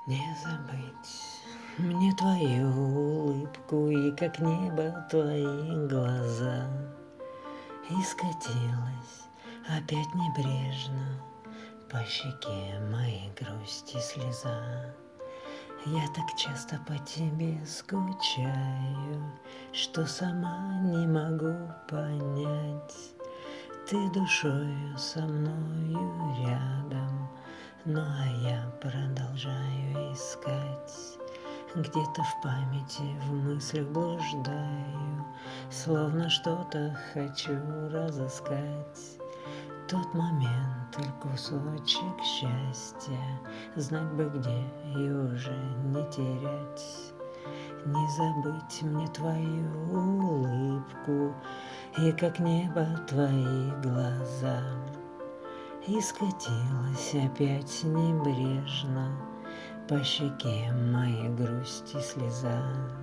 Не забыть мне твою улыбку и как небо твои глаза. И скатилась опять небрежно по щеке моей грусти слеза. Я так часто по тебе скучаю, что сама не могу понять. Ты душою со мною рядом, ну а я продолжаю искать. Где-то в памяти, в мыслях блуждаю, словно что-то хочу разыскать. Тот момент или кусочек счастья, знать бы где и уже не терять. Не забыть мне твою улыбку и как небо твои глаза. И скатилась опять небрежно по щеке моей грусти слеза.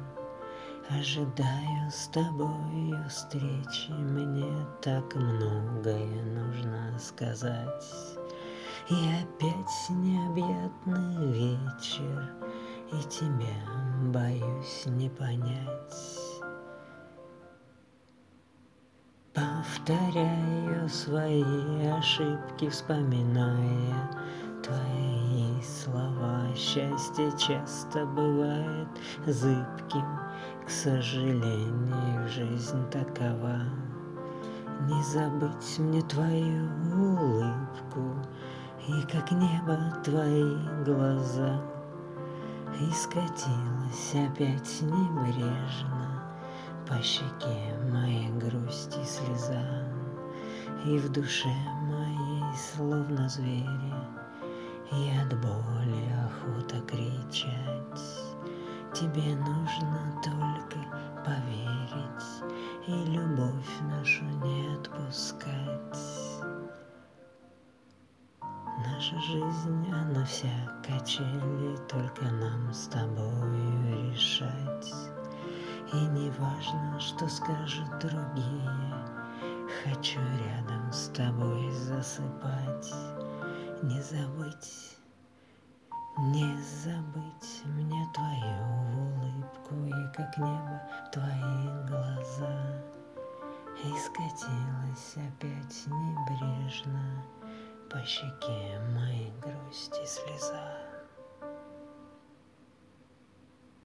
Ожидаю с тобою встречи, мне так многое нужно сказать. И опять необъятный вечер, и тебя боюсь не понять. Повторяю свои ошибки, вспоминая твои слова. Счастье часто бывает зыбким, к сожалению, жизнь такова. Не забыть мне твою улыбку и как небо твои глаза. И скатилась опять небрежно по щеке моей грусти слеза. И в душе моей словно звери, и от боли охота кричать. Тебе нужно только поверить и любовь нашу не отпускать. Наша жизнь, она вся качели, только нам с тобою решать. И не важно, что скажут другие, хочу рядом с тобой засыпать. Не забыть, не забыть мне твою улыбку и как небо твои глаза. И скатилась опять небрежно по щеке моей грусти слеза.